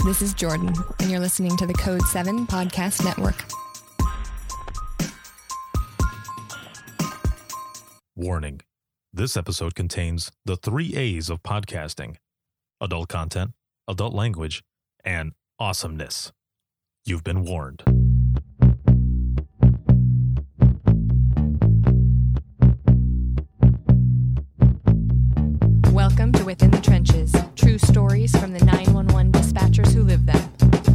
this is Jordan, and you're listening to the Code 7 Podcast Network. Warning. This episode contains the 3 A's of podcasting: adult content, adult language, and awesomeness. You've been warned. Welcome to Within the Trenches, true stories from the 911 dispatchers who live them.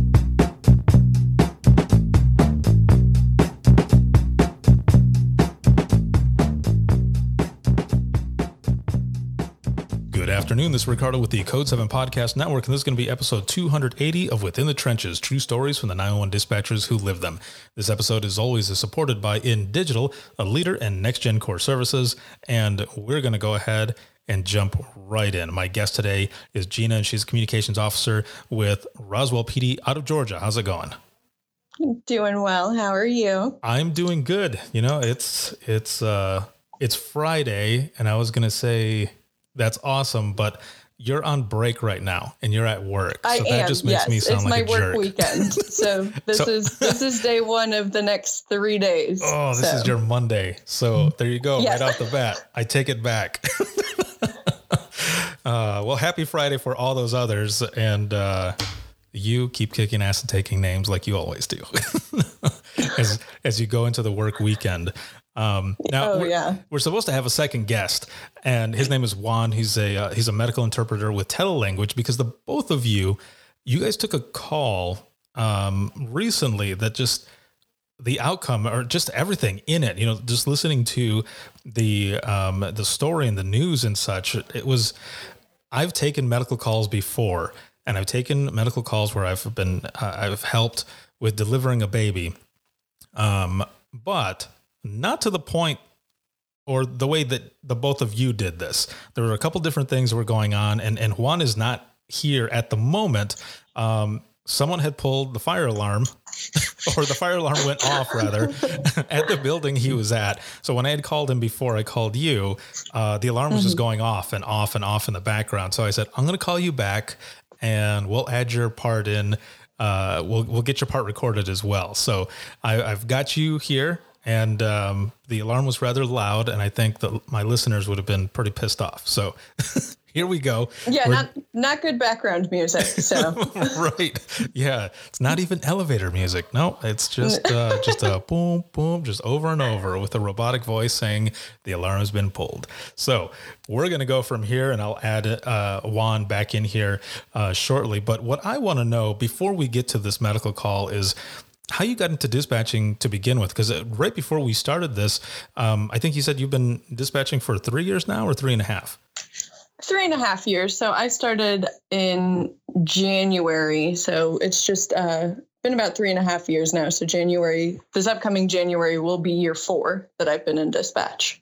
Good afternoon, this is Ricardo with the Code 7 Podcast Network, and this is going to be episode 280 of Within the Trenches, true stories from the 911 dispatchers who live them. This episode is always supported by InDigital, a leader in next-gen core services, and we're going to go ahead and jump right in. My guest today is Gina, and she's a communications officer with Roswell PD out of Georgia. How's it going? Doing well. How are you? I'm doing good. You know, it's Friday, and I was going to say that's awesome, but you're on break right now and you're at work. So that just makes me sound like a jerk. It's my work weekend. So this is day one of the next 3 days. Oh, this is your Monday. So there you go. Yes. Right off the bat. I take it back. Well, happy Friday for all those others. And you keep kicking ass and taking names like you always do as you go into the work weekend. We're supposed to have a second guest, and his name is Juan. He's a medical interpreter with telelanguage, because the both of you guys took a call recently that just the outcome, or just everything in it, just listening to the story and the news and such. I've taken medical calls before, and I've taken medical calls where I've helped with delivering a baby, but not to the point or the way that the both of you did this. There were a couple different things that were going on, and Juan is not here at the moment. Someone had pulled the fire alarm, or the fire alarm went off rather, at the building he was at. So when I had called him before I called you, the alarm was just going off and off and off in the background. So I said, I'm going to call you back and we'll add your part in. We'll get your part recorded as well. So I've got you here. And the alarm was rather loud, and I think that my listeners would have been pretty pissed off. So here we go. Yeah, not good background music. So right, yeah, it's not even elevator music. No, it's just a boom, boom, just over and over with a robotic voice saying the alarm has been pulled. So we're gonna go from here, and I'll add Juan back in here shortly. But what I want to know before we get to this medical call is how you got into dispatching to begin with, because right before we started this, I think you said you've been dispatching for 3 years now, or 3.5? 3.5 years. So I started in January. So it's just been about 3.5 years now. So this upcoming January will be year 4 that I've been in dispatch.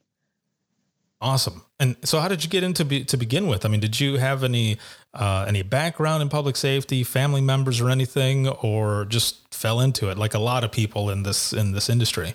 Awesome. And so how did you get into to begin with? I mean, did you have any background in public safety, family members or anything, or just fell into it like a lot of people in this industry?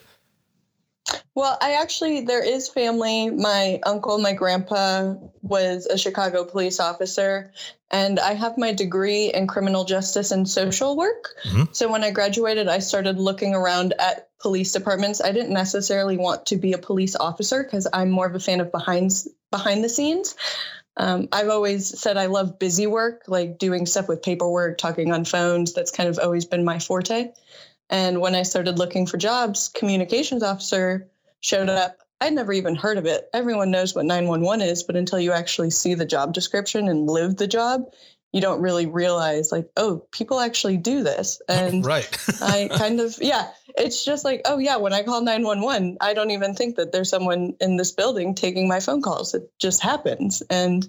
Well, there is family. My uncle, my grandpa was a Chicago police officer, and I have my degree in criminal justice and social work. Mm-hmm. So when I graduated, I started looking around at police departments. I didn't necessarily want to be a police officer because I'm more of a fan of behind the scenes. I've always said I love busy work, like doing stuff with paperwork, talking on phones. That's kind of always been my forte. And when I started looking for jobs, communications officer showed up. I'd never even heard of it. Everyone knows what 911 is, but until you actually see the job description and live the job, you don't really realize like, oh, people actually do this. And right. I kind of, it's just like, oh yeah, when I call 911, I don't even think that there's someone in this building taking my phone calls. It just happens. And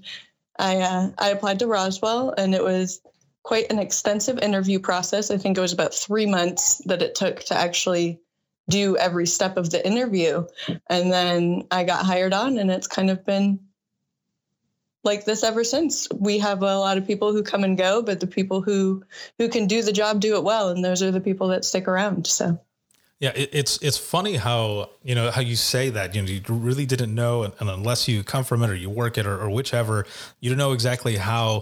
I applied to Roswell, and it was quite an extensive interview process. I think it was about 3 months that it took to actually do every step of the interview. And then I got hired on, and it's kind of been like this ever since. We have a lot of people who come and go, but the people who can do the job do it well. And those are the people that stick around. So Yeah, it's funny how you say that, you really didn't know, and unless you come from it or you work it or whichever, you don't know exactly how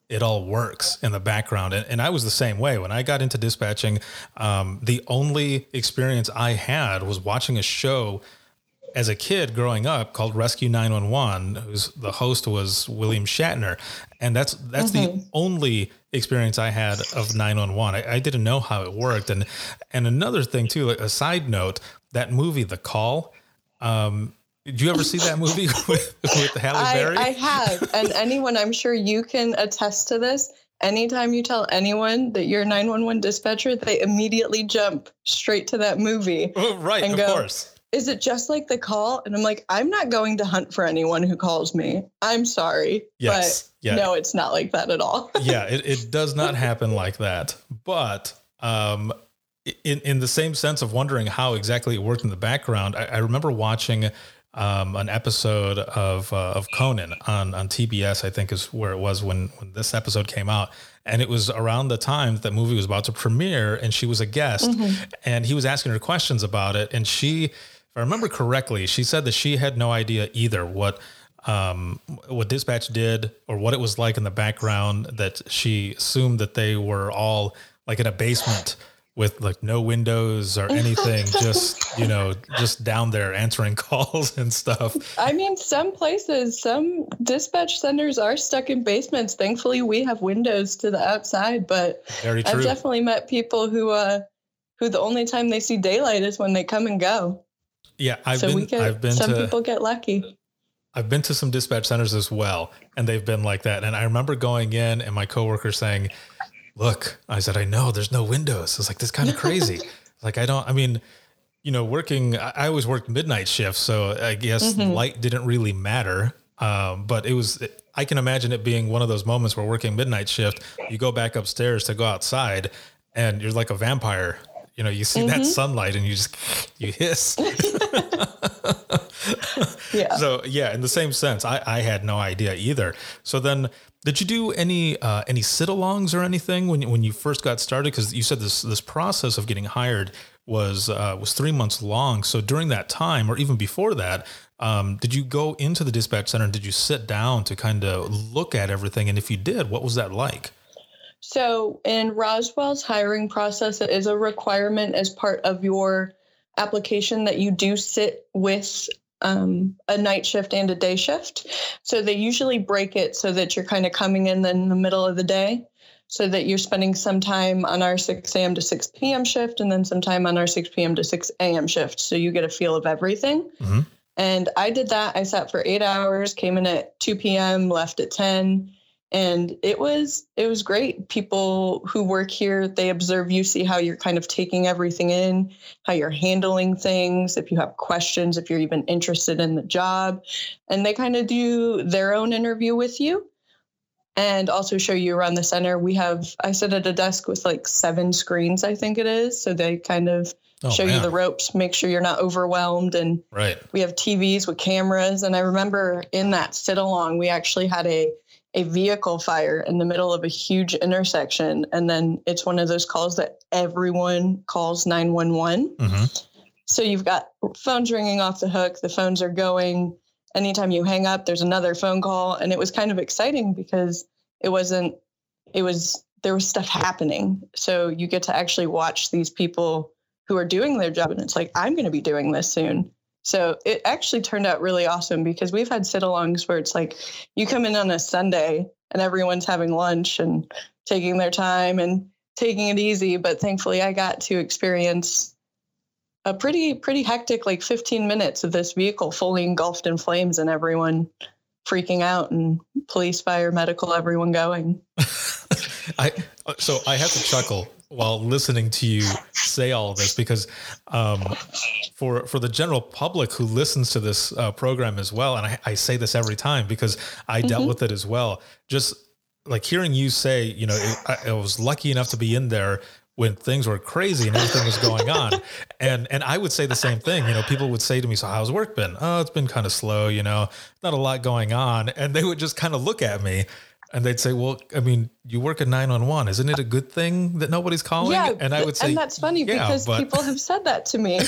it all works in the background. And I was the same way. When I got into dispatching, the only experience I had was watching a show as a kid growing up called Rescue 911, the host was William Shatner. And that's the only experience I had of 911. I didn't know how it worked. And another thing too, like a side note, that movie, The Call, did you ever see that movie with Halle Berry? I have. And anyone, I'm sure you can attest to this. Anytime you tell anyone that you're a 911 dispatcher, they immediately jump straight to that movie. Oh, right, and of course. Is it just like The Call? And I'm like, I'm not going to hunt for anyone who calls me. I'm sorry. Yes. But no, it's not like that at all. Yeah, it does not happen like that. But in the same sense of wondering how exactly it worked in the background, I remember watching an episode of Conan on TBS, I think is where it was when this episode came out. And it was around the time that movie was about to premiere, and she was a guest, and he was asking her questions about it. And she, if I remember correctly, she said that she had no idea either what dispatch did or what it was like in the background, that she assumed that they were all like in a basement with like no windows or anything, just down there answering calls and stuff. I mean, some dispatch centers are stuck in basements. Thankfully, we have windows to the outside, but Very true. I've definitely met people who the only time they see daylight is when they come and go. Yeah, people get lucky. I've been to some dispatch centers as well, and they've been like that. And I remember going in and my coworker saying, "Look," I said, "I know there's no windows." It's like, this kind of crazy. Like, I always worked midnight shifts, so I guess light didn't really matter. But I can imagine it being one of those moments where working midnight shift, you go back upstairs to go outside and you're like a vampire. You see that sunlight and you hiss. Yeah. So yeah, in the same sense, I had no idea either. So then, did you do any sit-alongs or anything when you first got started? Because you said this process of getting hired was 3 months long. So during that time, or even before that, did you go into the dispatch center and did you sit down to kind of look at everything? And if you did, what was that like? So in Roswell's hiring process, it is a requirement as part of your application that you do sit with a night shift and a day shift. So they usually break it so that you're kind of coming in the middle of the day, so that you're spending some time on our 6 a.m. to 6 p.m. shift and then some time on our 6 p.m. to 6 a.m. shift. So you get a feel of everything. And I did that. I sat for 8 hours, came in at 2 p.m., left at 10. And it was great. People who work here, they observe you, see how you're kind of taking everything in, how you're handling things, if you have questions, if you're even interested in the job. And they kind of do their own interview with you and also show you around the center. I sit at a desk with like 7 screens, I think it is. So they kind of show you the ropes, make sure you're not overwhelmed. And we have TVs with cameras. And I remember in that sit along, we actually had a vehicle fire in the middle of a huge intersection. And then it's one of those calls that everyone calls 911. So you've got phones ringing off the hook. The phones are going. Anytime you hang up, there's another phone call. And it was kind of exciting because there was stuff happening. So you get to actually watch these people who are doing their job. And it's like, I'm going to be doing this soon. So it actually turned out really awesome because we've had sit-alongs where it's like you come in on a Sunday and everyone's having lunch and taking their time and taking it easy. But thankfully, I got to experience a pretty hectic, like 15 minutes of this vehicle fully engulfed in flames and everyone freaking out and police, fire, medical, everyone going. So I have to chuckle while listening to you say all of this because for the general public who listens to this program as well, and I say this every time because I dealt with it as well, just like hearing you say, I was lucky enough to be in there when things were crazy and everything was going on. And I would say the same thing. People would say to me, "So how's work been?" "Oh, it's been kind of slow, not a lot going on." And they would just kind of look at me and they'd say, "Well, I mean, you work at 911. Isn't it a good thing that nobody's calling?" Yeah, and I would say, and that's funny because people have said that to me.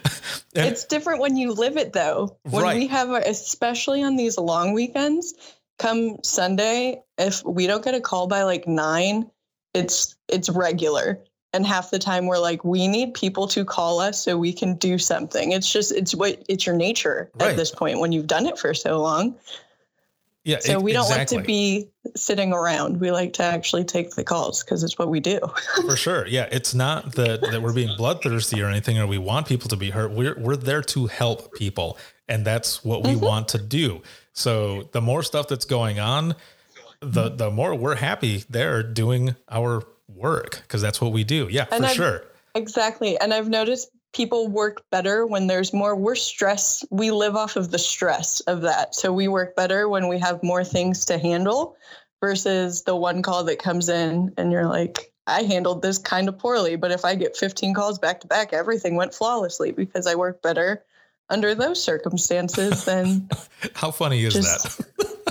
It's different when you live it though. When we have, especially on these long weekends, come Sunday, if we don't get a call by like 9, it's regular. And half the time we're like, we need people to call us so we can do something. It's your nature at this point when you've done it for so long. Yeah. So we don't like to be sitting around. We like to actually take the calls because it's what we do. For sure. Yeah. It's not that we're being bloodthirsty or anything, or we want people to be hurt. We're there to help people. And that's what we want to do. So the more stuff that's going on, the more we're happy there doing our work, because that's what we do. Yeah, for sure. Exactly. And I've noticed people work better when there's more. We live off of the stress of that. So we work better when we have more things to handle versus the one call that comes in and you're like, I handled this kind of poorly. But if I get 15 calls back to back, everything went flawlessly because I work better under those circumstances than. How funny is that?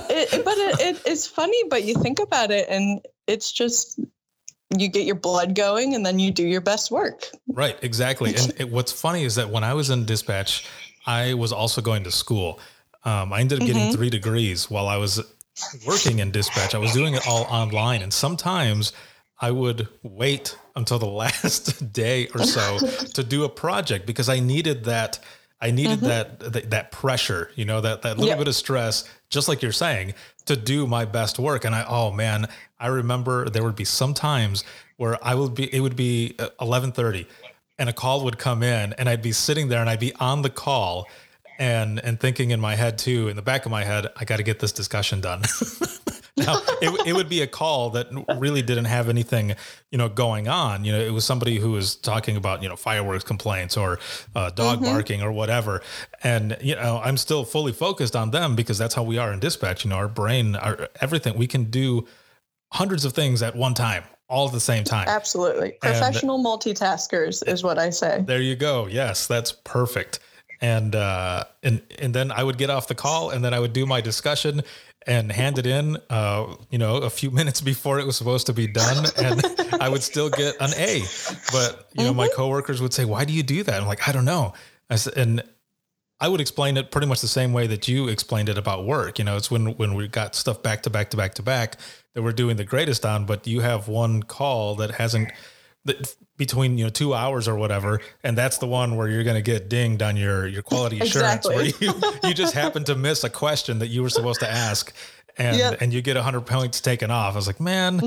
It's funny, but you think about it and it's just, you get your blood going and then you do your best work. Right. Exactly. And what's funny is that when I was in dispatch, I was also going to school. I ended up getting 3 degrees while I was working in dispatch. I was doing it all online. And sometimes I would wait until the last day or so to do a project because I needed that. I needed that pressure, that little bit of stress, just like you're saying, to do my best work. And I remember there would be some times where it would be 11:30 and a call would come in and I'd be sitting there and I'd be on the call and thinking in my head too, in the back of my head, I got to get this discussion done. Now, it would be a call that really didn't have anything, going on. It was somebody who was talking about, fireworks complaints or dog barking or whatever. And, I'm still fully focused on them because that's how we are in dispatch. Our brain, everything, we can do hundreds of things at one time, all at the same time. Absolutely. Professional multitaskers is what I say. There you go. Yes, that's perfect. And then I would get off the call and then I would do my discussion and hand it in, a few minutes before it was supposed to be done. And I would still get an A, but my coworkers would say, why do you do that? I'm like, I don't know. And I would explain it pretty much the same way that you explained it about work. It's when we got stuff back to back to back to back that we're doing the greatest on, but you have one call that hasn't between 2 hours or whatever, and that's the one where you're going to get dinged on your quality assurance, where you just happen to miss a question that you were supposed to ask, and you get 100 points taken off. I was like, man,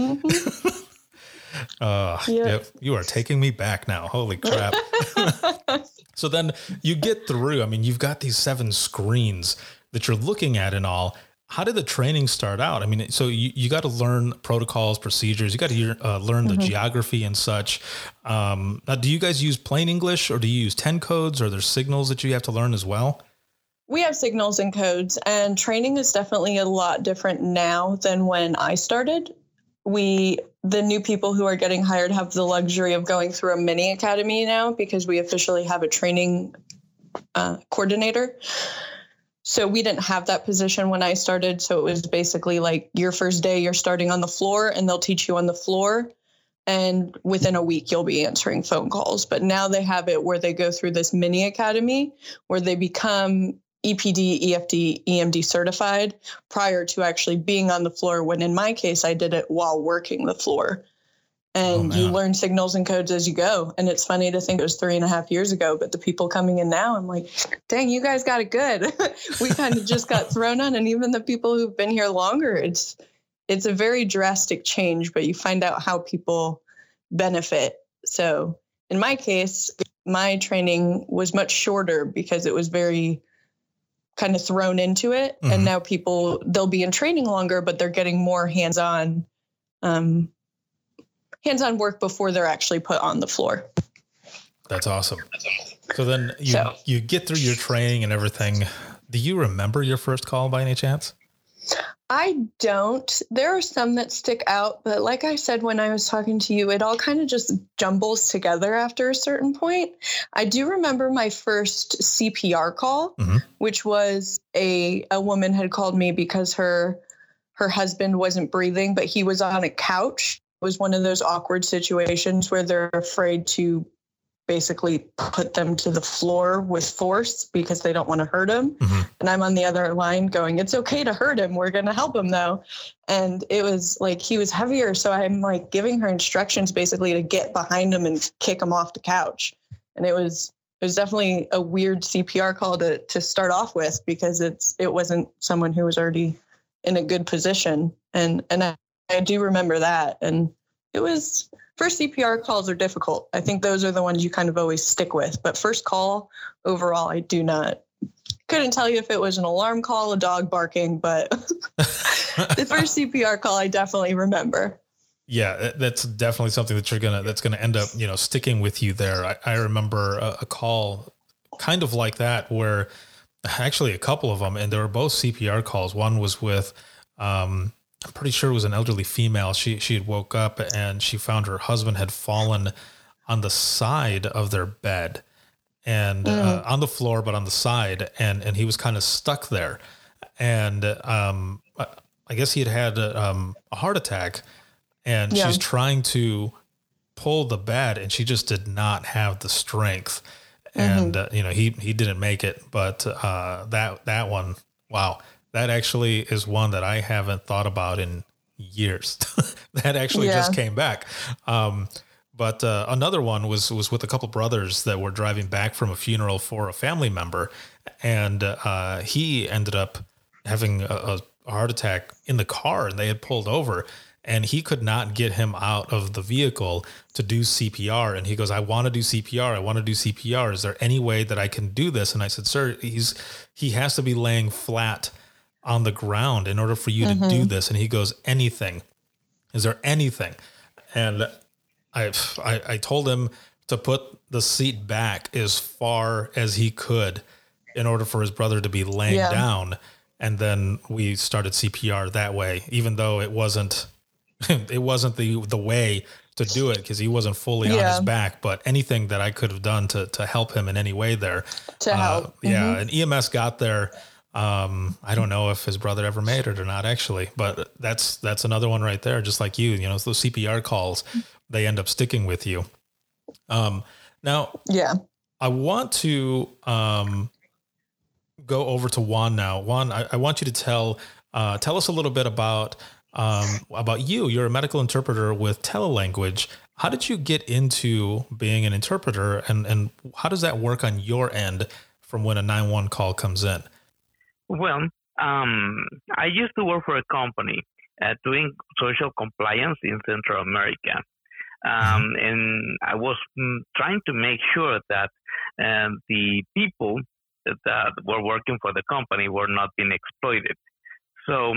you are taking me back now. Holy crap! So then you get through. I mean, you've got these 7 screens that you're looking at and all. How did the training start out? I mean, so you got to learn protocols, procedures. You got to learn the geography and such. Now, do you guys use plain English or do you use 10 codes, or there's signals that you have to learn as well? We have signals and codes, and training is definitely a lot different now than when I started. The new people who are getting hired have the luxury of going through a mini academy now because we officially have a training coordinator. So we didn't have that position when I started. So it was basically like your first day, you're starting on the floor and they'll teach you on the floor. And within a week, you'll be answering phone calls. But now they have it where they go through this mini academy where they become EPD, EFD, EMD certified prior to actually being on the floor. When in my case, I did it while working the floor. And you learn signals and codes as you go. And it's funny to think it was 3.5 years ago, but the people coming in now, I'm like, dang, you guys got it good. We kind of just got thrown on. And even the people who've been here longer, it's a very drastic change, but you find out how people benefit. So in my case, my training was much shorter because it was very kind of thrown into it. And now they'll be in training longer, but they're getting more hands-on work before they're actually put on the floor. That's awesome. So then you get through your training and everything. Do you remember your first call by any chance? I don't. There are some that stick out, but like I said, when I was talking to you, it all kind of just jumbles together after a certain point. I do remember my first CPR call, which was a woman had called me because her husband wasn't breathing, but he was on a couch. It was one of those awkward situations where they're afraid to basically put them to the floor with force because they don't want to hurt him. Mm-hmm. And I'm on the other line going, it's okay to hurt him. We're going to help him though. And it was like, he was heavier. So I'm like giving her instructions basically to get behind him and kick him off the couch. And it was definitely a weird CPR call to start off with, because it wasn't someone who was already in a good position. And I do remember that. And it was, first CPR calls are difficult. I think those are the ones you kind of always stick with. But first call, overall, I couldn't tell you if it was an alarm call, a dog barking, but the first CPR call I definitely remember. Yeah, that's definitely something that's gonna end up, sticking with you there. I remember a call kind of like that, where actually a couple of them, and they were both CPR calls. One was with, I'm pretty sure it was an elderly female. She had woke up and she found her husband had fallen on the side of their bed, and on the floor, but on the side, and he was kind of stuck there. And I guess he had a heart attack, and she's trying to pull the bed, and she just did not have the strength. And he didn't make it, but that one, wow. That actually is one that I haven't thought about in years. That actually just came back. But another one was with a couple brothers that were driving back from a funeral for a family member. And he ended up having a heart attack in the car, and they had pulled over, and he could not get him out of the vehicle to do CPR. And he goes, I want to do CPR. I want to do CPR. Is there any way that I can do this? And I said, sir, he has to be laying flat on the ground in order for you to do this. And he goes, anything. Is there anything? And I told him to put the seat back as far as he could in order for his brother to be laying down. And then we started CPR that way, even though it wasn't the way to do it, because he wasn't fully on his back. But anything that I could have done to help him in any way there. To help. Yeah. And EMS got there. I don't know if his brother ever made it or not, actually, but that's another one right there. Just like you, those CPR calls, they end up sticking with you. Now, I want to go over to Juan now. Juan, I want you to tell us a little bit about you. You're a medical interpreter with telelanguage. How did you get into being an interpreter, and how does that work on your end from when a 911 call comes in? Well, I used to work for a company doing social compliance in Central America. And I was trying to make sure that the people that were working for the company were not being exploited. So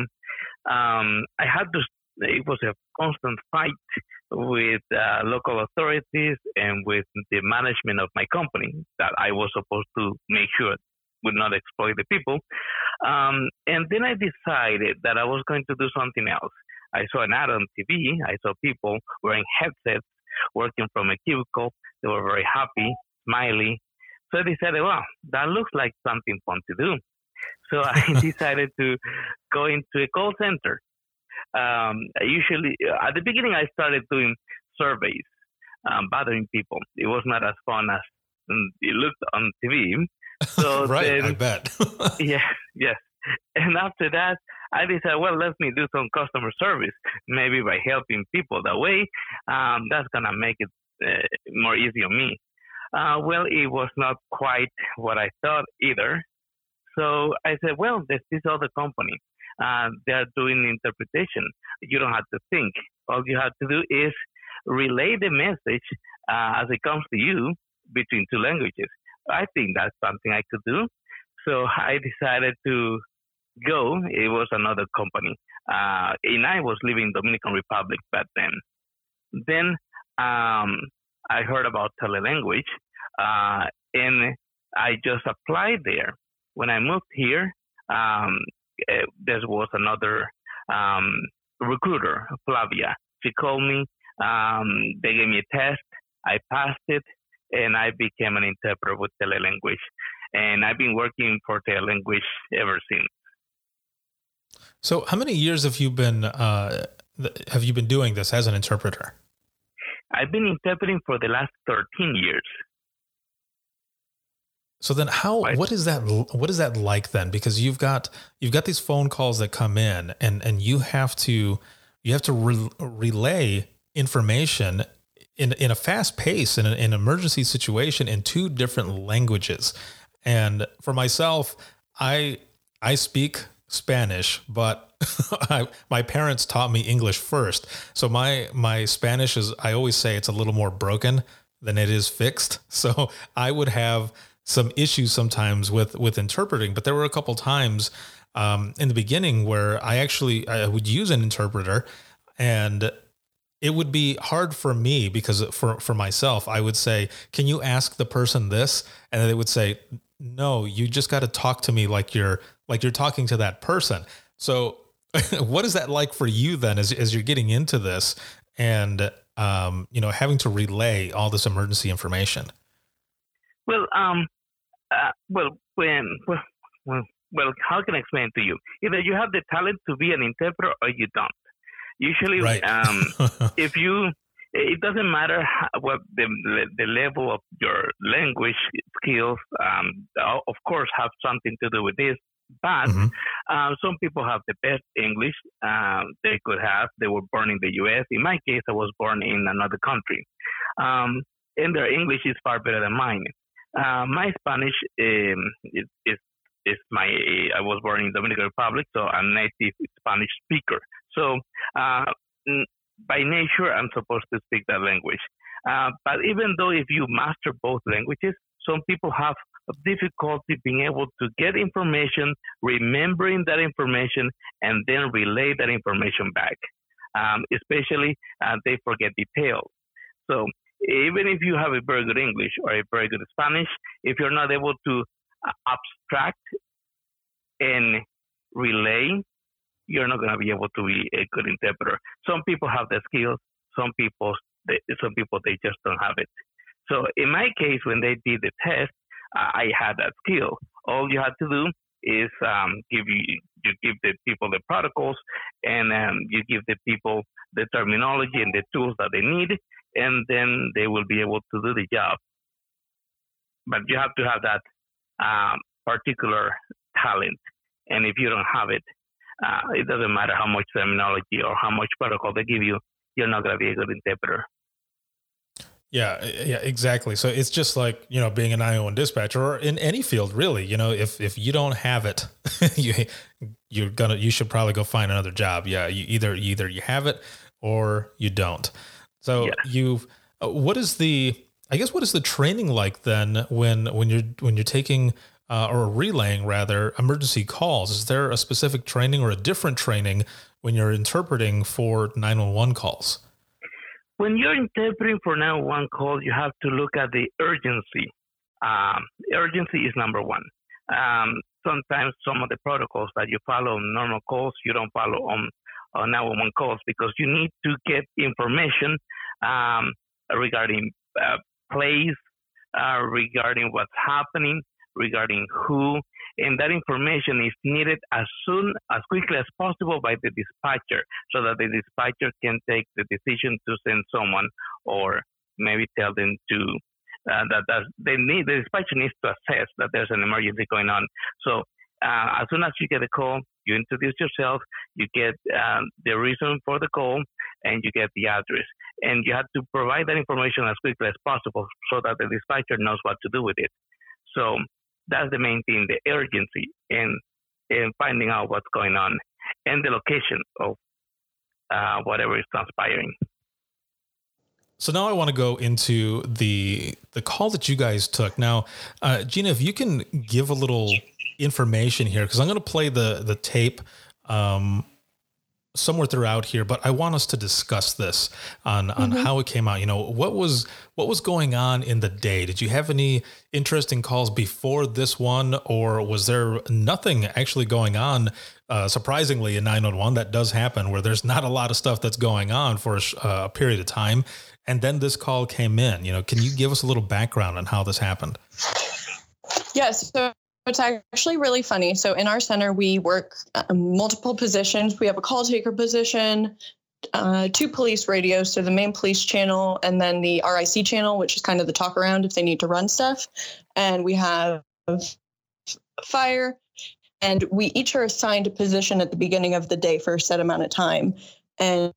it was a constant fight with local authorities and with the management of my company that I was supposed to make sure would not exploit the people. And then I decided that I was going to do something else. I saw an ad on TV. I saw people wearing headsets, working from a cubicle. They were very happy, smiley. So I decided, well, that looks like something fun to do. So I decided to go into a call center. Usually, at the beginning, I started doing surveys, bothering people. It was not as fun as it looked on TV. So right, then, I bet. yes. And after that, I decided, well, let me do some customer service, maybe by helping people that way. That's going to make it more easy on me. Well, it was not quite what I thought either. So I said, well, there's this other company. They're doing interpretation. You don't have to think. All you have to do is relay the message as it comes to you between two languages. I think that's something I could do. So I decided to go. It was another company. And I was living in Dominican Republic back then. Then I heard about telelanguage, and I just applied there. When I moved here, there was another recruiter, Flavia. She called me. They gave me a test. I passed it, and I became an interpreter with telelanguage. And I've been working for telelanguage ever since. So, how many years have you been doing this as an interpreter? I've been interpreting for the last 13 years. So then what is that like then? Because you've got these phone calls that come in and you have to relay information in a fast pace in an emergency situation in two different languages. And for myself, I speak Spanish, but my parents taught me English first. So my Spanish is, I always say it's a little more broken than it is fixed. So I would have some issues sometimes with interpreting, but there were a couple times in the beginning where I would use an interpreter, and it would be hard for me because for myself, I would say, "Can you ask the person this?" And they would say, "No, you just got to talk to me like you're talking to that person." So what is that like for you then as you're getting into this and having to relay all this emergency information? Well, how can I explain to you? Either you have the talent to be an interpreter or you don't. Usually, right. It doesn't matter what the level of your language skills, of course, have something to do with this. But some people have the best English they could have. They were born in the U.S. In my case, I was born in another country. And their English is far better than mine. My Spanish is I was born in Dominican Republic, so I'm native Spanish speaker. So by nature, I'm supposed to speak that language. But even though if you master both languages, some people have difficulty being able to get information, remembering that information, and then relay that information back. Especially, they forget details. So even if you have a very good English or a very good Spanish, if you're not able to abstract and relay, you're not going to be able to be a good interpreter. Some people have the skills. Some people they just don't have it. So in my case, when they did the test, I had that skill. All you had to do is give the people the protocols, and you give the people the terminology and the tools that they need, and then they will be able to do the job. But you have to have that particular talent, and if you don't have it, it doesn't matter how much terminology or how much protocol they give you, you're not going to be a good interpreter. Yeah, exactly. So it's just like, being an 911 dispatcher or in any field, really. If you don't have it, you should probably go find another job. Yeah, you either you have it or you don't. So yeah. What is the training like then when you're taking or relaying rather emergency calls? Is there a specific training or a different training when you're interpreting for 911 calls? When you're interpreting for 911 calls, you have to look at the urgency. Urgency is number one. Sometimes some of the protocols that you follow on normal calls, you don't follow on 911 calls because you need to get information regarding plays, regarding what's happening, regarding who, and that information is needed as quickly as possible by the dispatcher so that the dispatcher can take the decision to send someone or maybe tell them to the dispatcher needs to assess that there's an emergency going on. So as soon as you get a call, you introduce yourself, you get the reason for the call, and you get the address. And you have to provide that information as quickly as possible so that the dispatcher knows what to do with it. So that's the main thing, the urgency and finding out what's going on and the location of whatever is transpiring. So now I want to go into the call that you guys took. Now, Gina, if you can give a little information here, because I'm going to play the tape somewhere throughout here, but I want us to discuss this on how it came out. What was going on in the day? Did you have any interesting calls before this one, or was there nothing actually going on? Surprisingly, in 911, that does happen where there's not a lot of stuff that's going on for a period of time. And then this call came in. Can you give us a little background on how this happened? Yes. So it's actually really funny. So in our center, we work multiple positions. We have a call taker position, 2 police radios, so the main police channel, and then the RIC channel, which is kind of the talk around if they need to run stuff. And we have fire, and we each are assigned a position at the beginning of the day for a set amount of time. And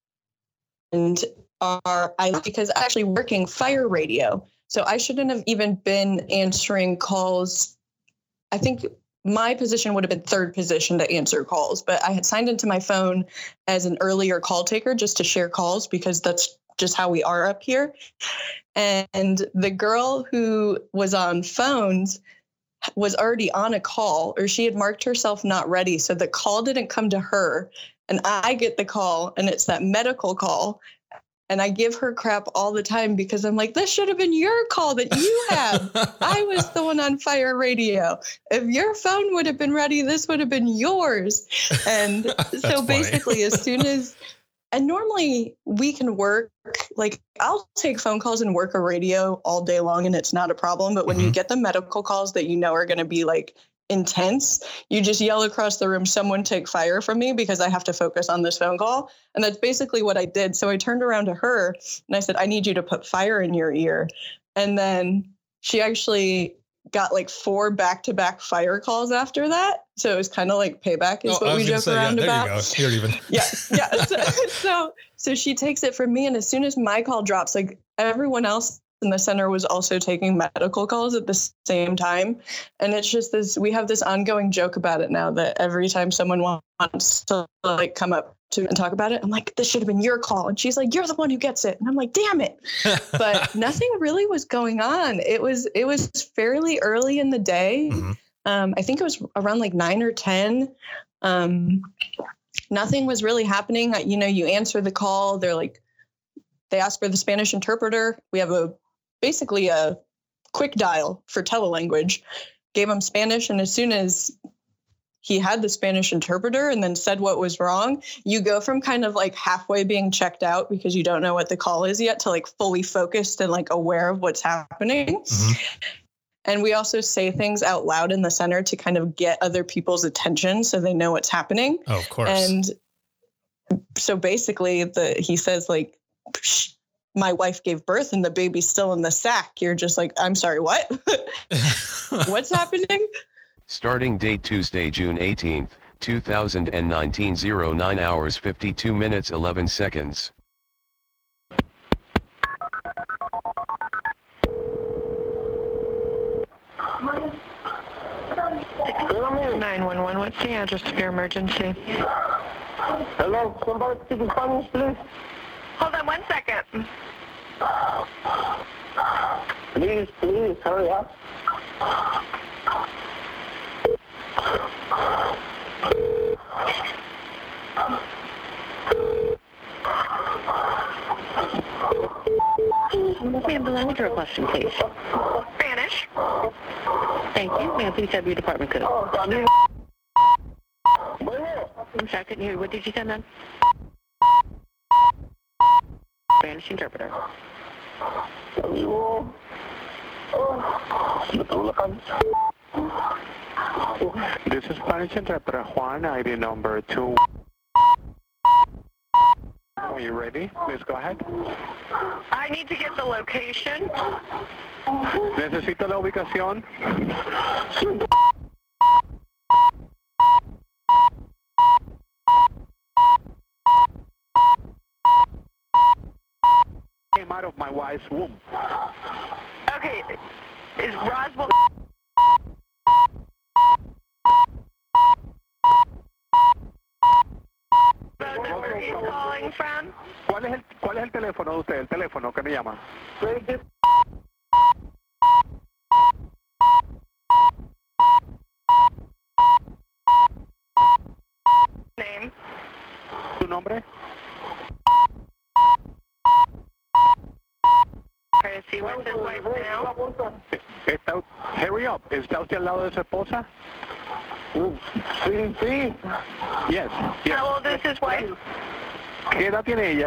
because I'm actually working fire radio, so I shouldn't have even been answering calls. I think my position would have been third position to answer calls, but I had signed into my phone as an earlier call taker just to share calls because that's just how we are up here. And the girl who was on phones was already on a call, or she had marked herself not ready. So the call didn't come to her, and I get the call, and it's that medical call. And I give her crap all the time because I'm like, this should have been your call that you had. I was the one on fire radio. If your phone would have been ready, this would have been yours. And so basically, as soon as, and normally we can work, like I'll take phone calls and work a radio all day long and it's not a problem. But when you get the medical calls that you know are going to be like intense, you just yell across the room, someone take fire from me because I have to focus on this phone call. And that's basically what I did. So I turned around to her and I said, I need you to put fire in your ear. And then she actually got like 4 back-to-back fire calls after that. So it was kind of like payback is what we joke around about. There you go. Yeah. So she takes it from me. And as soon as my call drops, like everyone else in the center was also taking medical calls at the same time. And it's just this, we have this ongoing joke about it now that every time someone wants to like come up to and talk about it, I'm like, this should have been your call. And she's like, you're the one who gets it. And I'm like, damn it. But nothing really was going on. It was fairly early in the day. I think it was around like 9 or 10. Nothing was really happening. You know, you answer the call. They're like, they ask for the Spanish interpreter. We have basically a quick dial for telelanguage. Gave him Spanish. And as soon as he had the Spanish interpreter and then said what was wrong, you go from kind of like halfway being checked out because you don't know what the call is yet to like fully focused and like aware of what's happening. And we also say things out loud in the center to kind of get other people's attention so they know what's happening. Oh, of course. And so basically he says like, my wife gave birth and the baby's still in the sack. You're just like, I'm sorry, what? What's happening? Starting date Tuesday, June 18th, 2019, 09 hours 52 minutes 11 seconds. 911, what's the address of your emergency? Hello, somebody speak Spanish, please? Hold on 1 second. Please, hurry up. Ma'am, the language requesting, please. Spanish. Thank you. May I please have your department code? I'm sorry, I couldn't hear you. What did you send then? Spanish interpreter. This is Spanish interpreter Juan, ID number 2. Are you ready? Please go ahead. I need to get the location. Necesito la ubicación. Came out of my wife's womb. Okay, is Roswell... the number he's calling from? ¿Cuál es el teléfono de usted? El teléfono que me llama. Name. ¿Tu nombre? Okay, is he with his wife now? Hurry up. ¿Está usted al lado de su esposa? Sí. Yes. How old is his wife? ¿Qué edad tiene ella?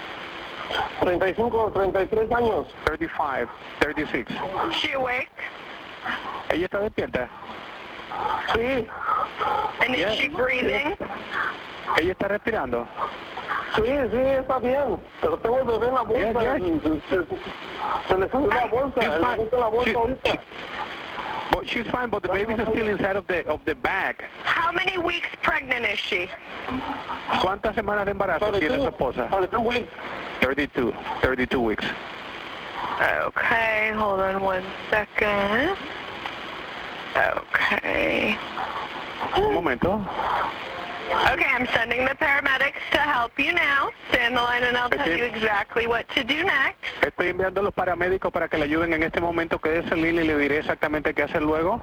35, 33 años. 35, 36. Is she awake? ¿Ella está despierta? Sí. And is she breathing? ¿Ella está respirando? Sí, está bien. Pero tengo el bebé en la bolsa. Se le salió la bolsa. Le puse la bolsa ahorita. But she's fine, but the baby's still inside of the bag. How many weeks pregnant is she? ¿Cuántas semanas de embarazo tiene su esposa? 32 weeks. Okay, hold on 1 second. Okay. Un momento. Okay, I'm sending the paramedics to help you now. Stay on the line and I'll tell you exactly what to do next. Estoy enviando a los paramédicos para que le ayuden en este momento. Quédese en línea y le diré exactamente qué hacer luego.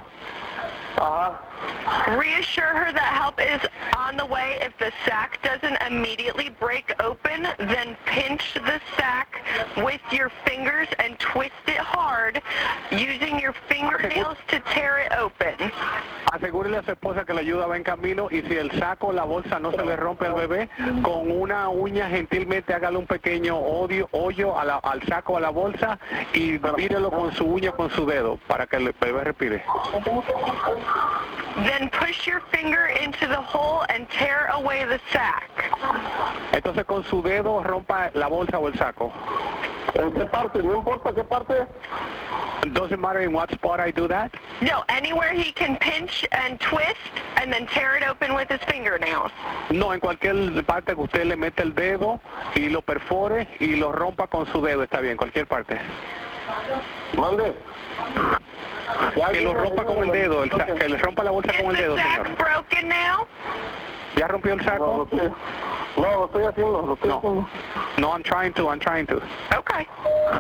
Reassure her that help is on the way. If the sac doesn't immediately break open, then pinch the sac with your fingers and twist it hard using your fingernails to tear it open. Asegúrele a su esposa que la ayuda va en camino y si el saco o la bolsa no se le rompe al bebé, con una uña gentilmente hágale un pequeño hoyo al saco o a la bolsa y mírelo con su uña con su dedo para que el bebé respire. Then push your finger into the hole and tear away the sac. Entonces con su dedo rompa la bolsa o el saco. ¿En qué parte? No importa qué parte. Doesn't matter in what spot I do that? No, anywhere he can pinch and twist and then tear it open with his fingernails. No, en cualquier parte que usted le mete el dedo y lo perfore y lo rompa con su dedo, está bien, cualquier parte. Mande. Que lo rompa con el dedo, que le rompa la bolsa con el dedo, señor. Is the sac broken now? ¿Ya rompió el saco? No, lo estoy haciendo. No, I'm trying to. Okay.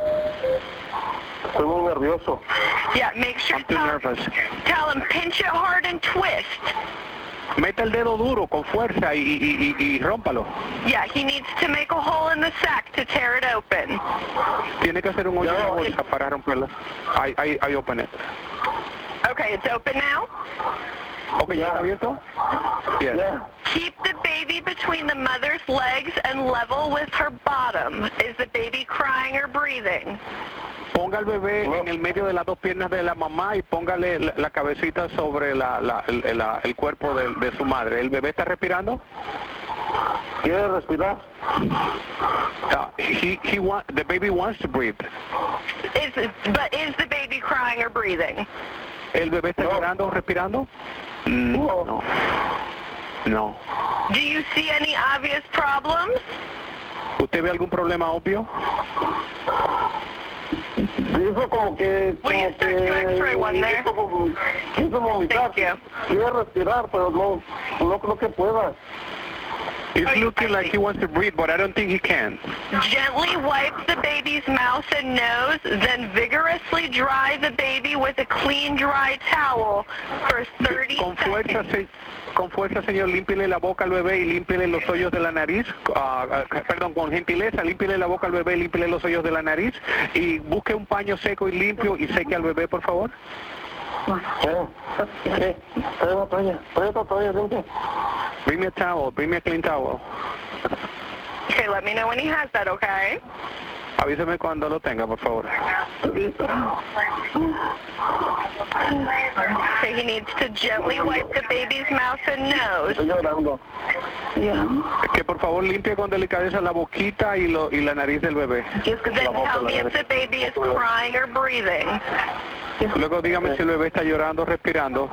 Estoy muy nervioso. Yeah, make sure I'm too nervous. Tell him pinch it hard and twist. Meta el dedo duro con fuerza y rómpalo. Yeah, he needs to make a hole in the sack to tear it open. Tiene que hacer un hoyo en la bolsa para romperla. I open it. Okay, it's open now? Okay, ¿ya está abierto? Yes. Yeah. Keep the baby between the mother's legs and level with her bottom. Is the baby crying or breathing? Ponga al bebé en el medio de las dos piernas de la mamá y póngale la cabecita sobre el cuerpo de su madre. ¿El bebé está respirando? ¿Quiere respirar? The baby wants to breathe. Is the baby crying or breathing? ¿El bebé está llorando o respirando? No. No. Do you see any obvious problems? ¿Usted ve algún problema obvio? Dijo como que... Will you start to X-ray one there? Quiso vomitar. Thank you. Quiere respirar, pero no creo que pueda. It's looking like he wants to breathe, but I don't think he can. Gently wipe the baby's mouth and nose, then vigorously dry the baby with a clean, dry towel for 30 seconds. Con fuerza, señor, límpiele la boca al bebé y límpiele los hoyos de la nariz. Con gentileza, límpiele la boca al bebé y límpiele los hoyos de la nariz. Y busque un paño seco y limpio y seque al bebé, por favor. Bring me a towel. Bring me a clean towel. Okay, let me know when he has that, okay? Avíseme cuando lo tenga, por favor. Okay, he needs to gently wipe the baby's mouth and nose. Estoy llorando. Que por favor limpie con delicadeza la boquita y la nariz del bebé. Then tell me if the baby is crying or breathing. Luego dígame si el bebé está llorando o respirando.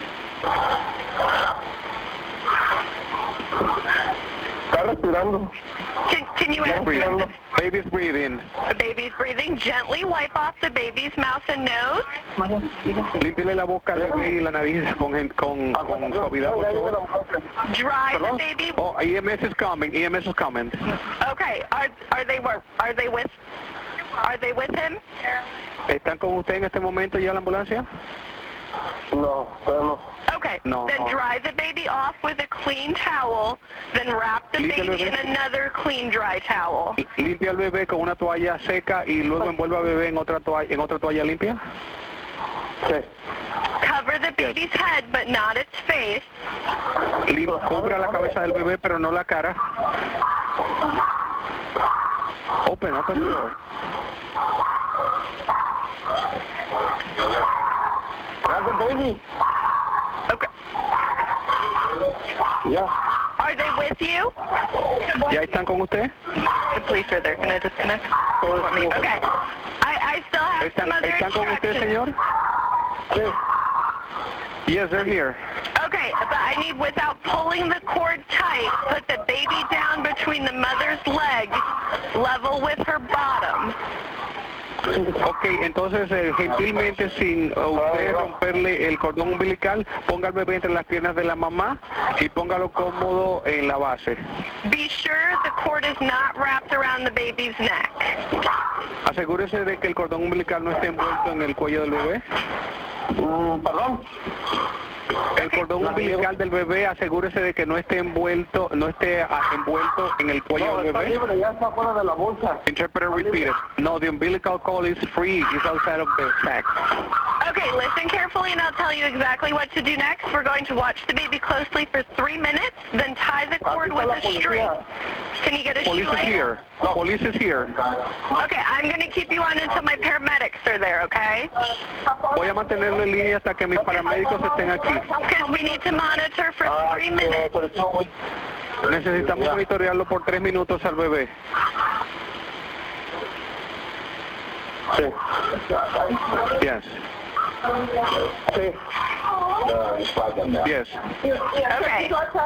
Está respirando. Can you ask him? Baby's breathing. The baby's breathing. Gently wipe off the baby's mouth and nose. Límpiele la boca al bebé y la nariz con suavidad, por favor. Dry the baby. Oh, EMS is coming. EMS is coming. Okay. Are they with him? ¿Están con usted en este momento ya la ambulancia? No, pero no. Okay. No. Then dry the baby off with a clean towel. Then wrap the baby in another clean, dry towel. Limpia al bebé con una toalla seca y luego envuelve al bebé en otra toalla limpia. Sí. Cover the baby's head, but not its face. Cubra la cabeza del bebé, pero no la cara. Open the door. Grab the baby. Okay. Yeah. Are they with you? ¿Ya están con usted? The police are there. Can I disconnect? Okay. I still have some other ¿Están con usted, instructions. señor? Sí. Yes, they're here. Okay, but I need, without pulling the cord tight, put the baby down between the mother's legs, level with her bottom. Ok, entonces gentilmente sin usted romperle el cordón umbilical, ponga al bebé entre las piernas de la mamá y póngalo cómodo en la base. Be sure the cord is not wrapped around the baby's neck. Asegúrese de que el cordón umbilical no esté envuelto en el cuello del bebé. Perdón. El cordón umbilical del bebé, asegúrese de que no esté envuelto en el cuello del bebé. Libre, ya está fuera de la bolsa. Interpreter repeated. No, the umbilical cord is free. It's outside of the sac. Okay, listen carefully and I'll tell you exactly what to do next. We're going to watch the baby closely for 3 minutes, then tie the cord with a string. Can you get a Police is shoelace? here. Police is here. Okay, I'm going to keep you on until my paramedics are there, okay? Voy a mantenerlo en línea hasta que mis paramédicos estén aquí. Because we need to monitor for 3 minutes. Necesitamos monitorearlo por 3 minutos al bebé. Sí. Yes. Sí. Yes. Okay.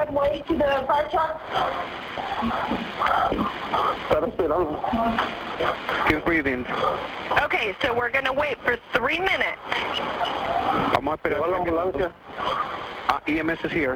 Está respirando. He's breathing. Okay, so we're going to wait for 3 minutes. Vamos a esperar. La ambulancia. EMS is here.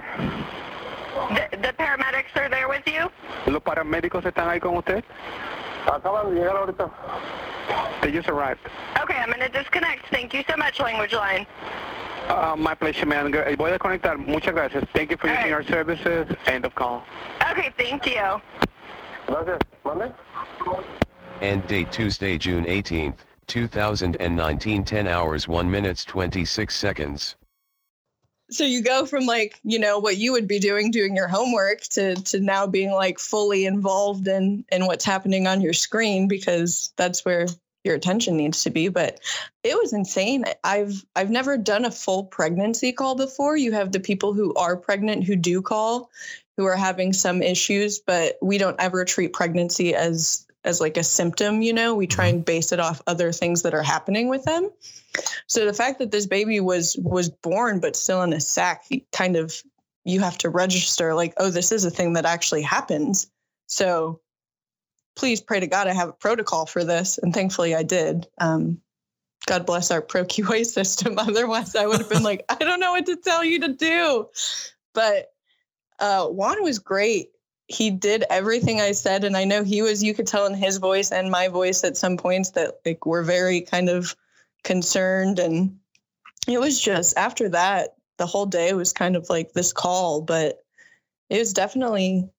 The paramedics are there with you? ¿Los paramédicos están ahí con usted? Acaban de llegar ahorita. They just arrived. Okay, I'm going to disconnect. Thank you so much, Language Line. My pleasure, man. Voy a desconectar. Muchas gracias. Thank you for using our services. End of call. Okay, thank you. Gracias. ¿Mande? End date Tuesday, June 18th, 2019, 10 hours 1 minutes 26 seconds. So you go from like, you know, what you would be doing your homework to now being like fully involved in what's happening on your screen, because that's where your attention needs to be. But it was insane. I've never done a full pregnancy call before. You have the people who are pregnant who do call, who are having some issues, but we don't ever treat pregnancy as like a symptom, you know. We try and base it off other things that are happening with them. So the fact that this baby was born but still in a sack, you have to register like, oh, this is a thing that actually happens. So please pray to God I have a protocol for this. And thankfully I did. God bless our ProQA system. Otherwise I would have been like, I don't know what to tell you to do. But Juan was great. He did everything I said. And I know you could tell in his voice and my voice at some points that like we're very kind of concerned. And it was just after that, the whole day was kind of like this call, but it was definitely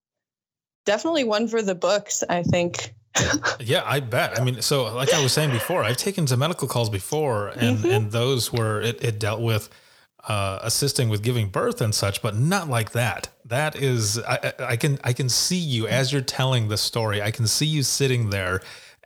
one for the books, I think. Yeah, I bet. I mean, so like I was saying before, I've taken some medical calls before, and those were, it dealt with assisting with giving birth and such, but not like that. That is, I can see you as you're telling the story. I can see you sitting there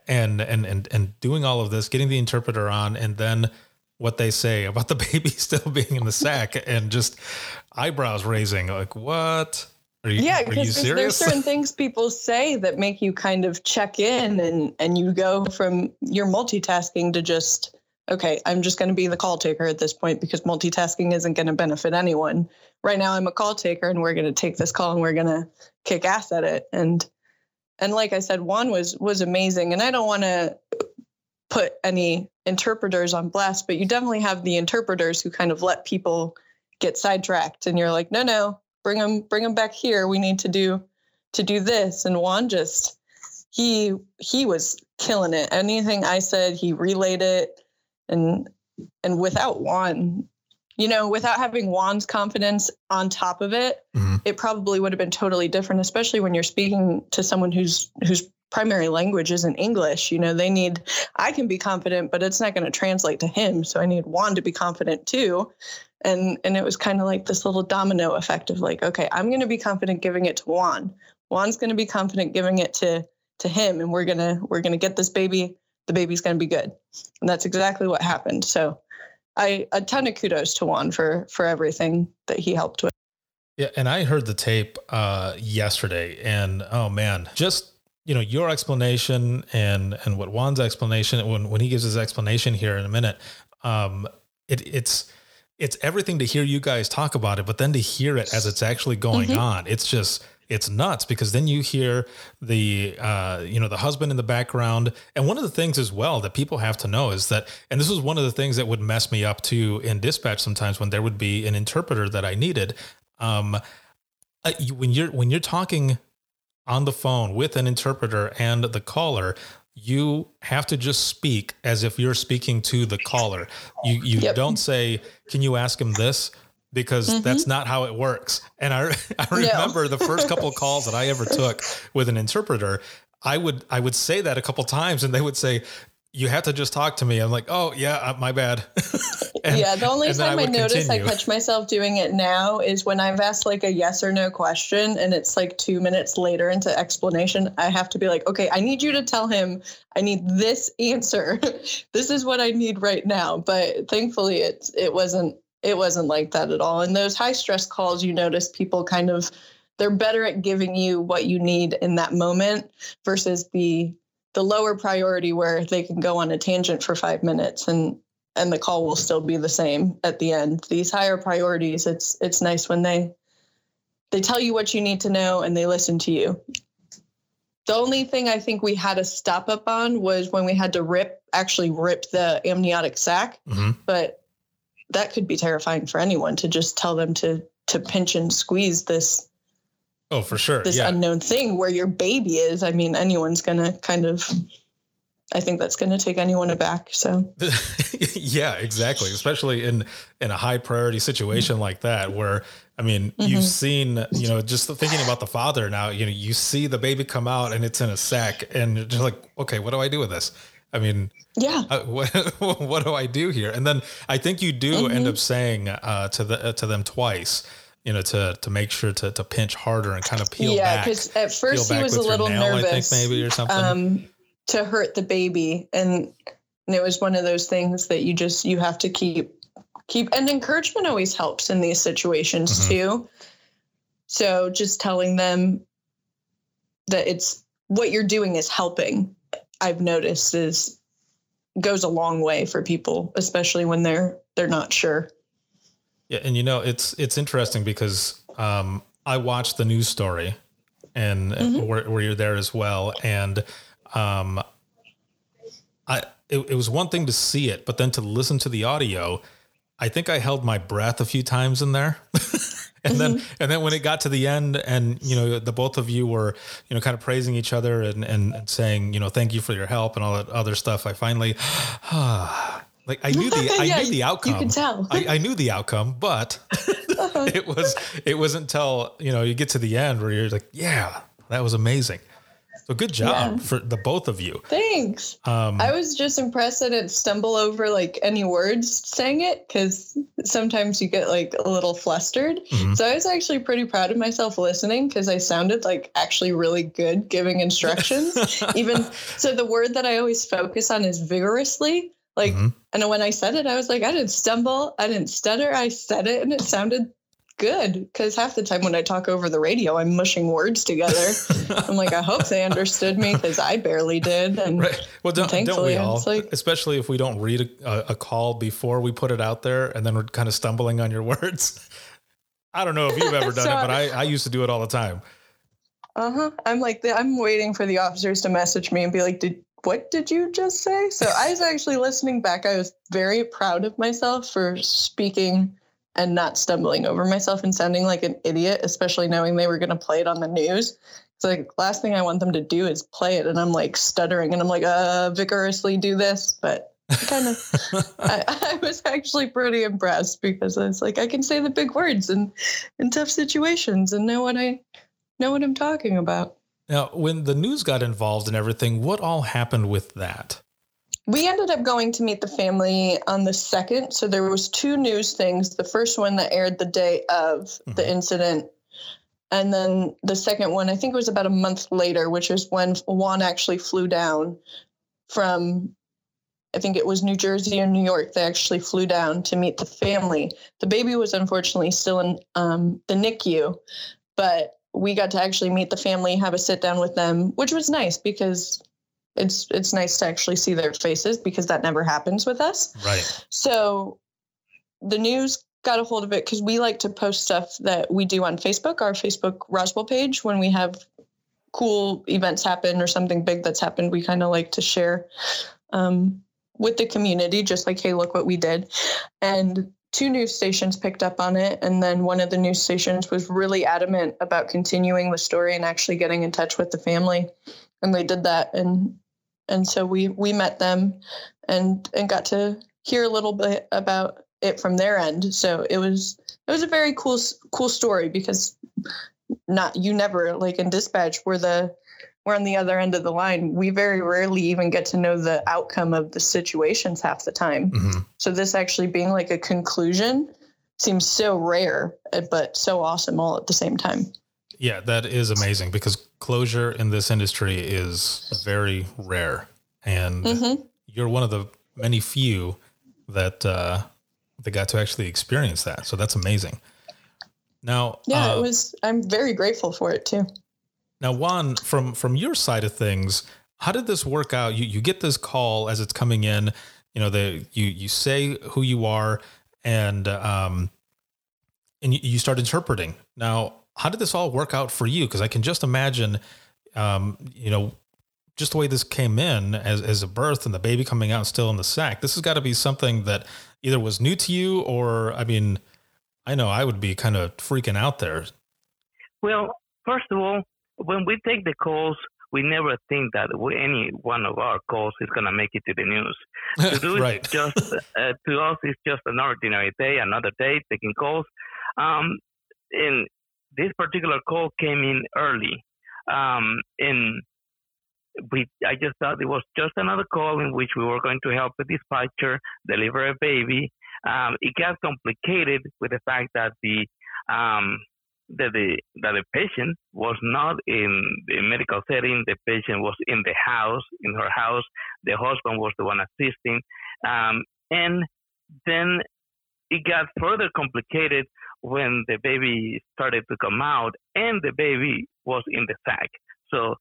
and doing all of this, getting the interpreter on, and then what they say about the baby still being in the sack and just eyebrows raising, like, what? Are you serious? There's certain things people say that make you kind of check in and you go from your multitasking to just, okay, I'm just going to be the call taker at this point because multitasking isn't going to benefit anyone. Right now I'm a call taker and we're going to take this call and we're going to kick ass at it. And like I said, Juan was amazing. And I don't want to put any interpreters on blast, but you definitely have the interpreters who kind of let people get sidetracked. And you're like, no, bring them back here. We need to do this. And Juan just, he was killing it. Anything I said, he relayed it. And without Juan, you know, without having Juan's confidence on top of it, it probably would have been totally different, especially when you're speaking to someone whose primary language isn't English. You know, I can be confident, but it's not going to translate to him. So I need Juan to be confident too. And it was kind of like this little domino effect of like, okay, I'm going to be confident giving it to Juan. Juan's going to be confident giving it to him. And we're going to get this baby. The baby's going to be good. And that's exactly what happened. So a ton of kudos to Juan for everything that he helped with. Yeah. And I heard the tape yesterday, and oh man, just, you know, your explanation and what Juan's explanation, when he gives his explanation here in a minute, it's it's everything to hear you guys talk about it, but then to hear it as it's actually going on, it's nuts, because then you hear the husband in the background. And one of the things as well that people have to know is that, and this was one of the things that would mess me up too in dispatch sometimes when there would be an interpreter that I needed. When you're talking on the phone with an interpreter and the caller, you have to just speak as if you're speaking to the caller. You don't say, "Can you ask him this?" Because that's not how it works. And I remember the first couple of calls that I ever took with an interpreter, I would say that a couple of times, and they would say, "You have to just talk to me." I'm like, "Oh yeah, my bad." The only time I notice I catch myself doing it now is when I've asked like a yes or no question and it's like 2 minutes later into explanation, I have to be like, okay, I need you to tell him I need this answer. This is what I need right now. But thankfully it wasn't like that at all. And those high stress calls, you notice people they're better at giving you what you need in that moment versus the lower priority where they can go on a tangent for 5 minutes and the call will still be the same at the end. These higher priorities, it's nice when they tell you what you need to know and they listen to you. The only thing I think we had to stop up on was when we had to rip the amniotic sac, but that could be terrifying for anyone to just tell them to pinch and squeeze this. Oh, for sure. This unknown thing where your baby is. I mean, anyone's going to I think that's going to take anyone aback. So yeah, exactly. Especially in a high priority situation like that, where, I mean, you've seen, just thinking about the father now, you see the baby come out and it's in a sack and you're just like, okay, what do I do with this? I mean, what do I do here? And then I think you do end up saying to them twice, to make sure to pinch harder and kind of peel back. Yeah, because at first he was a little nervous, I think maybe, or something. To hurt the baby. And it was one of those things that you have to keep, and encouragement always helps in these situations too. So just telling them that it's what you're doing is helping, I've noticed goes a long way for people, especially when they're not sure. Yeah. And it's interesting because I watched the news story and where you're there as well. And it was one thing to see it, but then to listen to the audio, I think I held my breath a few times in there. and then when it got to the end and, the both of you were, kind of praising each other and saying, thank you for your help and all that other stuff. I finally, I knew the outcome. You can tell. I knew the outcome, but it wasn't until, you get to the end where you're like, yeah, that was amazing. So good job for the both of you. Thanks. I was just impressed I didn't stumble over like any words saying it, because sometimes you get like a little flustered. So I was actually pretty proud of myself listening, because I sounded like actually really good giving instructions. So the word that I always focus on is vigorously. And when I said it, I was like, I didn't stumble, I didn't stutter, I said it and it sounded good, because half the time when I talk over the radio, I'm mushing words together. I'm like, I hope they understood me, because I barely did. And right. Well, don't we all? Especially if we don't read a call before we put it out there, and then we're kind of stumbling on your words. I don't know if you've ever done it, but I used to do it all the time. I'm like, I'm waiting for the officers to message me and be like, what did you just say? So I was actually listening back. I was very proud of myself for speaking and not stumbling over myself and sounding like an idiot, especially knowing they were going to play it on the news. It's like, last thing I want them to do is play it. And I'm like stuttering and I'm like, vigorously do this. But kind of, I was actually pretty impressed, because it's like, I can say the big words in tough situations and know what I'm talking about. Now, when the news got involved and everything, what all happened with that? We ended up going to meet the family on the 2nd. So there was 2 news things. The first one that aired the day of the incident. And then the second one, I think it was about a month later, which is when Juan actually flew down from, I think it was New Jersey or New York. They actually flew down to meet the family. The baby was unfortunately still in the NICU, but we got to actually meet the family, have a sit down with them, which was nice, because it's nice to actually see their faces, because that never happens with us. Right. So the news got a hold of it because we like to post stuff that we do on Facebook, our Facebook Roswell page. When we have cool events happen or something big that's happened, we kind of like to share with the community, just like, hey, look what we did. And 2 news stations picked up on it. And then one of the news stations was really adamant about continuing the story and actually getting in touch with the family. And they did that. And so we met them and got to hear a little bit about it from their end. So it was a very cool story, because you never, like in dispatch, we're on the other end of the line. We very rarely even get to know the outcome of the situations half the time. Mm-hmm. So this actually being like a conclusion seems so rare, but so awesome all at the same time. Yeah, that is amazing, because closure in this industry is very rare. And you're one of the many few that got to actually experience that. So that's amazing. Now, yeah, I'm very grateful for it too. Now, Juan, from your side of things, how did this work out? You get this call as it's coming in, you say who you are, and you start interpreting. Now, how did this all work out for you? Because I can just imagine, just the way this came in as a birth and the baby coming out still in the sack. This has got to be something that either was new to you, or, I mean, I know I would be kind of freaking out there. Well, first of all, when we take the calls, we never think that any one of our calls is going to make it to the news. To do right. To us, it's just an ordinary day, another day, taking calls. And this particular call came in early. And I just thought it was just another call in which we were going to help the dispatcher deliver a baby. It got complicated with the fact that the patient was not in the medical setting. The patient was in her house. The husband was the one assisting. And then it got further complicated when the baby started to come out and the baby was in the sack. So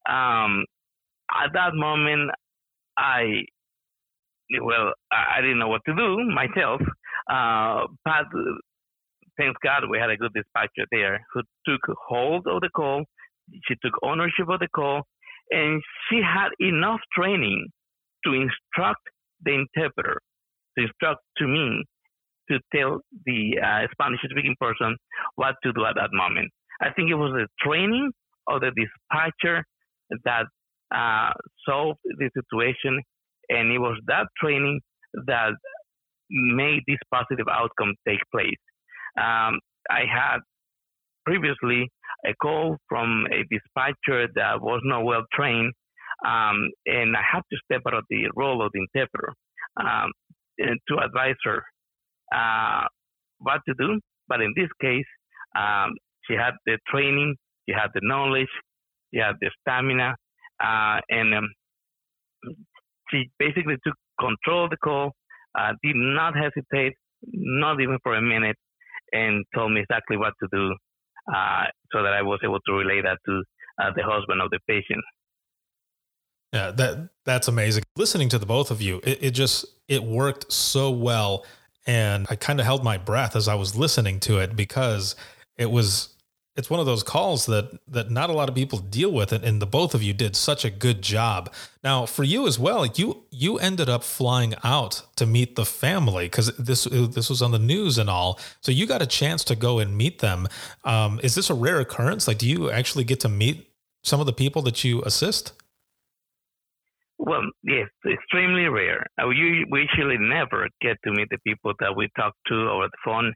at that moment, I didn't know what to do myself, but thank God we had a good dispatcher there who took hold of the call. She took ownership of the call, and she had enough training to instruct the interpreter, to instruct to me, to tell the Spanish-speaking person what to do at that moment. I think it was the training of the dispatcher that solved the situation, and it was that training that made this positive outcome take place. I had previously a call from a dispatcher that was not well trained, and I had to step out of the role of the interpreter to advise her what to do. But in this case, she had the training, she had the knowledge, she had the stamina, and she basically took control of the call, did not hesitate, not even for a minute, and told me exactly what to do, so that I was able to relay that to the husband of the patient. Yeah, that's amazing. Listening to the both of you, it worked so well, and I kind of held my breath as I was listening to it, because it's one of those calls that not a lot of people deal with it, and the both of you did such a good job. Now, for you as well, you ended up flying out to meet the family, because this was on the news and all, so you got a chance to go and meet them. Is this a rare occurrence? Like, do you actually get to meet some of the people that you assist? Well, yes, extremely rare. We usually never get to meet the people that we talk to over the phone.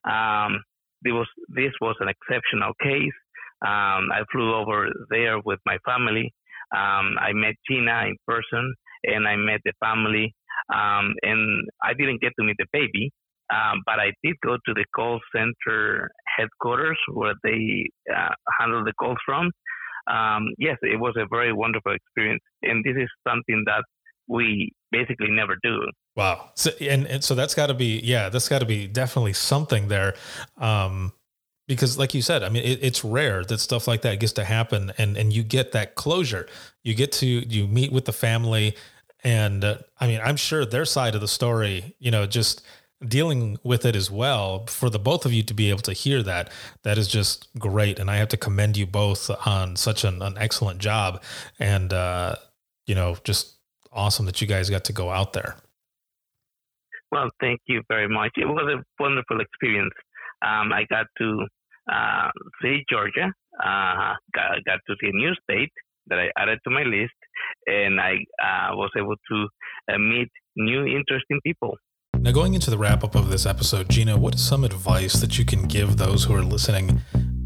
This was an exceptional case. I flew over there with my family. I met Gina in person, and I met the family. And I didn't get to meet the baby, but I did go to the call center headquarters where they handle the calls from. Yes, it was a very wonderful experience, and this is something that we basically never do. Wow. So, and so that's got to be definitely something there. Because like you said, I mean, it's rare that stuff like that gets to happen, and you get that closure. You meet with the family, and I mean, I'm sure their side of the story, just dealing with it as well. For the both of you to be able to hear that is just great. And I have to commend you both on such an excellent job, and, just awesome that you guys got to go out there. Well, thank you very much. It was a wonderful experience. I got to see Georgia, got to see a new state that I added to my list, and I was able to meet new interesting people. Now, going into the wrap up of this episode, Gina, what is some advice that you can give those who are listening,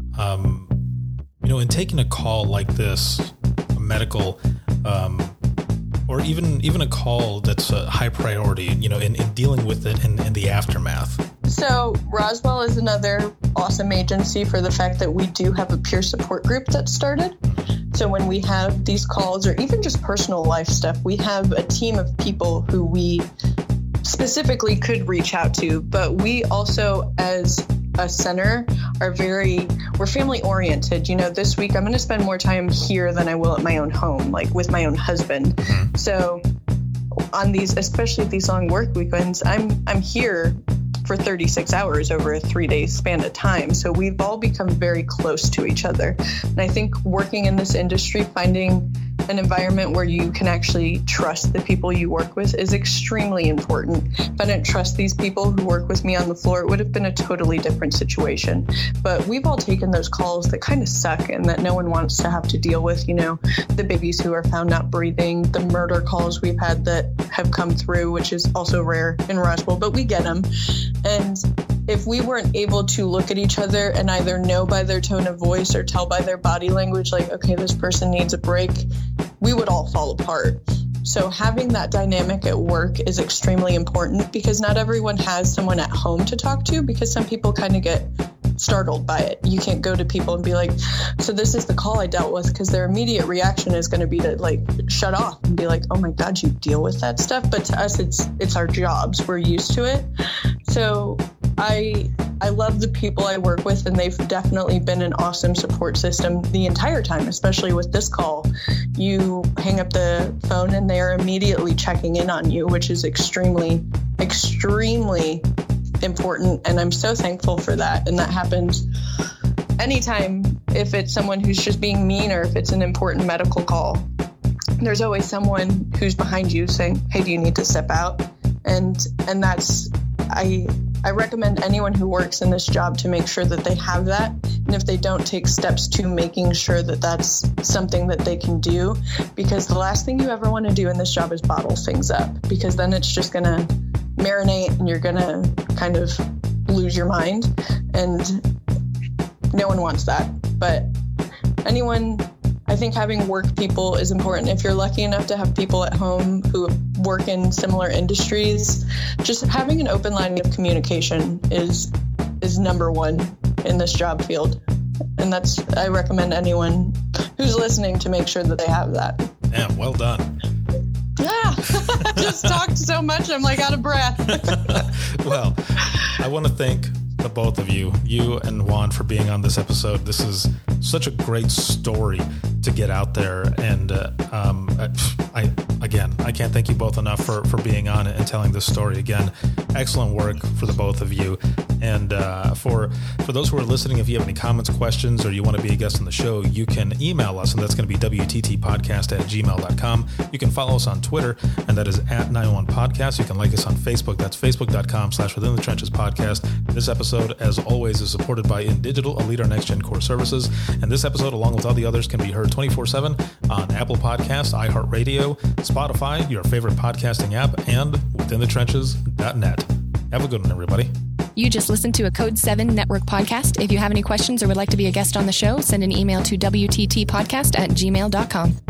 in taking a call like this, a medical, or even a call that's a high priority, in dealing with it in the aftermath? So Roswell is another awesome agency for the fact that we do have a peer support group that started. So when we have these calls, or even just personal life stuff, we have a team of people who we specifically could reach out to. But we also, as a center, we're family oriented. This week I'm going to spend more time here than I will at my own home, like with my own husband. So on especially these long work weekends, I'm here for 36 hours over a 3-day span of time. So we've all become very close to each other. And I think working in this industry, finding an environment where you can actually trust the people you work with is extremely important. If I didn't trust these people who work with me on the floor, it would have been a totally different situation. But we've all taken those calls that kind of suck and that no one wants to have to deal with, the babies who are found not breathing, the murder calls we've had that have come through, which is also rare in Roswell, but we get them. And if we weren't able to look at each other and either know by their tone of voice or tell by their body language, like, okay, this person needs a break, we would all fall apart. So having that dynamic at work is extremely important, because not everyone has someone at home to talk to, because some people kind of get startled by it. You can't go to people and be like, so this is the call I dealt with, because their immediate reaction is going to be to shut off and be like, oh my God, you deal with that stuff. But to us, it's our jobs. We're used to it. So I love the people I work with, and they've definitely been an awesome support system the entire time, especially with this call. You hang up the phone and they are immediately checking in on you, which is extremely, extremely important. And I'm so thankful for that. And that happens anytime, if it's someone who's just being mean or if it's an important medical call. There's always someone who's behind you saying, hey, do you need to step out? And that's, I recommend anyone who works in this job to make sure that they have that. And if they don't, take steps to making sure that that's something that they can do, because the last thing you ever want to do in this job is bottle things up, because then it's just going to marinate and you're going to kind of lose your mind, and no one wants that. But I think having work people is important. If you're lucky enough to have people at home who work in similar industries, just having an open line of communication is number one in this job field. And I recommend anyone who's listening to make sure that they have that. Yeah, well done. Yeah, I just talked so much, I'm out of breath. Well, I want to thank the both of you and Juan, for being on this episode. This is such a great story to get out there. And I can't thank you both enough for being on it and telling this story. Again, excellent work for the both of you. And for those who are listening, if you have any comments, questions, or you want to be a guest on the show, you can email us, and that's going to be wttpodcast@gmail.com. You can follow us on Twitter, and that is @911podcast. You can like us on Facebook. That's facebook.com/Within the Trenches Podcast. This episode, as always, is supported by InDigital, a leader in next-gen core services. And this episode, along with all the others, can be heard 24/7 on Apple Podcasts, iHeartRadio, Spotify, your favorite podcasting app, and withinthetrenches.net. Have a good one, everybody. You just listened to a Code 7 Network podcast. If you have any questions or would like to be a guest on the show, send an email to wttpodcast@gmail.com.